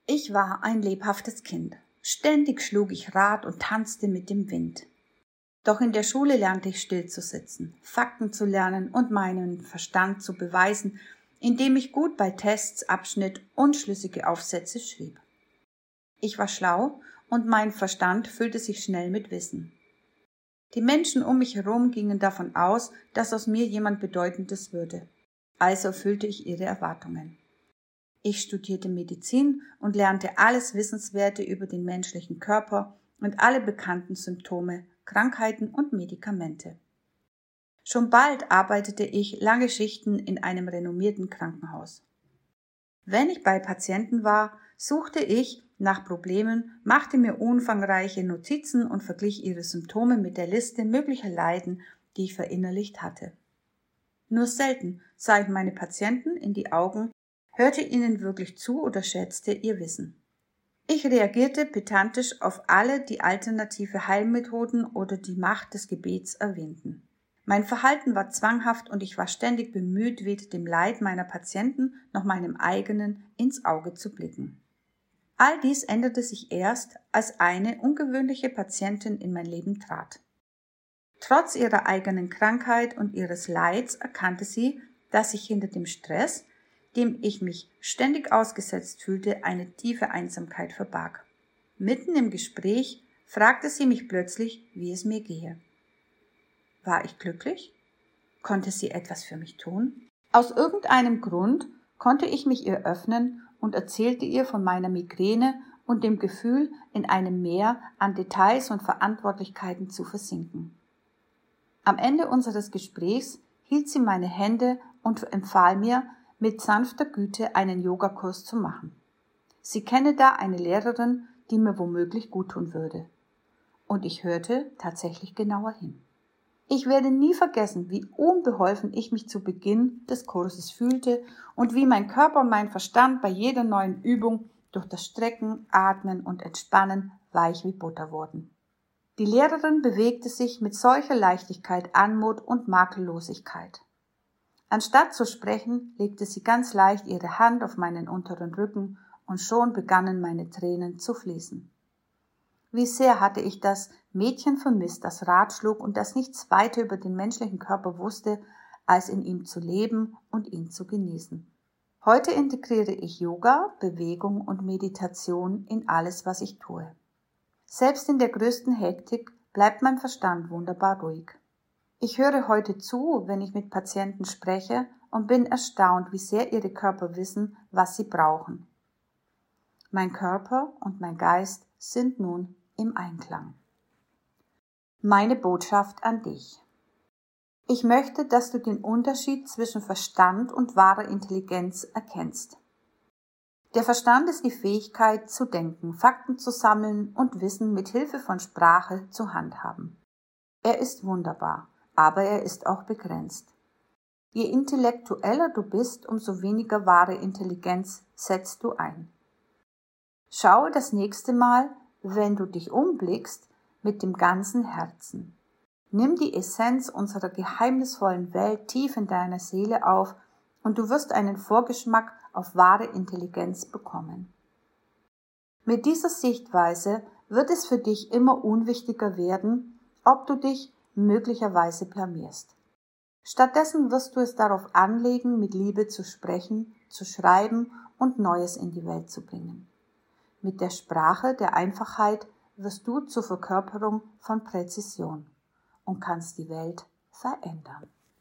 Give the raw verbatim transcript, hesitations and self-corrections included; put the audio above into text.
Ich war ein lebhaftes Kind. Ständig schlug ich Rad und tanzte mit dem Wind. Doch in der Schule lernte ich still zu sitzen, Fakten zu lernen und meinen Verstand zu beweisen, indem ich gut bei Tests abschnitt und schlüssige Aufsätze schrieb. Ich war schlau und mein Verstand füllte sich schnell mit Wissen. Die Menschen um mich herum gingen davon aus, dass aus mir jemand Bedeutendes würde. Also erfüllte ich ihre Erwartungen. Ich studierte Medizin und lernte alles Wissenswerte über den menschlichen Körper und alle bekannten Symptome, Krankheiten und Medikamente. Schon bald arbeitete ich lange Schichten in einem renommierten Krankenhaus. Wenn ich bei Patienten war, suchte ich nach Problemen, machte mir umfangreiche Notizen und verglich ihre Symptome mit der Liste möglicher Leiden, die ich verinnerlicht hatte. Nur selten sah ich meine Patienten in die Augen, hörte ihnen wirklich zu oder schätzte ihr Wissen. Ich reagierte pedantisch auf alle, die alternative Heilmethoden oder die Macht des Gebets erwähnten. Mein Verhalten war zwanghaft und ich war ständig bemüht, weder dem Leid meiner Patienten noch meinem eigenen ins Auge zu blicken. All dies änderte sich erst, als eine ungewöhnliche Patientin in mein Leben trat. Trotz ihrer eigenen Krankheit und ihres Leids erkannte sie, dass sich hinter dem Stress, dem ich mich ständig ausgesetzt fühlte, eine tiefe Einsamkeit verbarg. Mitten im Gespräch fragte sie mich plötzlich, wie es mir gehe. War ich glücklich? Konnte sie etwas für mich tun? Aus irgendeinem Grund konnte ich mich ihr öffnen und erzählte ihr von meiner Migräne und dem Gefühl, in einem Meer an Details und Verantwortlichkeiten zu versinken. Am Ende unseres Gesprächs hielt sie meine Hände und empfahl mir, mit sanfter Güte einen Yogakurs zu machen. Sie kenne da eine Lehrerin, die mir womöglich guttun würde. Und ich hörte tatsächlich genauer hin. Ich werde nie vergessen, wie unbeholfen ich mich zu Beginn des Kurses fühlte und wie mein Körper und mein Verstand bei jeder neuen Übung durch das Strecken, Atmen und Entspannen weich wie Butter wurden. Die Lehrerin bewegte sich mit solcher Leichtigkeit, Anmut und Makellosigkeit. Anstatt zu sprechen, legte sie ganz leicht ihre Hand auf meinen unteren Rücken und schon begannen meine Tränen zu fließen. Wie sehr hatte ich das Mädchen vermisst, das Rat schlug und das nichts weiter über den menschlichen Körper wusste, als in ihm zu leben und ihn zu genießen. Heute integriere ich Yoga, Bewegung und Meditation in alles, was ich tue. Selbst in der größten Hektik bleibt mein Verstand wunderbar ruhig. Ich höre heute zu, wenn ich mit Patienten spreche und bin erstaunt, wie sehr ihre Körper wissen, was sie brauchen. Mein Körper und mein Geist sind nun im Einklang. Meine Botschaft an dich. Ich möchte, dass du den Unterschied zwischen Verstand und wahrer Intelligenz erkennst. Der Verstand ist die Fähigkeit zu denken, Fakten zu sammeln und Wissen mit Hilfe von Sprache zu handhaben. Er ist wunderbar, aber er ist auch begrenzt. Je intellektueller du bist, umso weniger wahre Intelligenz setzt du ein. Schaue das nächste Mal, wenn du dich umblickst, mit dem ganzen Herzen. Nimm die Essenz unserer geheimnisvollen Welt tief in deiner Seele auf und du wirst einen Vorgeschmack auf wahre Intelligenz bekommen. Mit dieser Sichtweise wird es für dich immer unwichtiger werden, ob du dich möglicherweise blamierst. Stattdessen wirst du es darauf anlegen, mit Liebe zu sprechen, zu schreiben und Neues in die Welt zu bringen. Mit der Sprache der Einfachheit wirst du zur Verkörperung von Präzision und kannst die Welt verändern.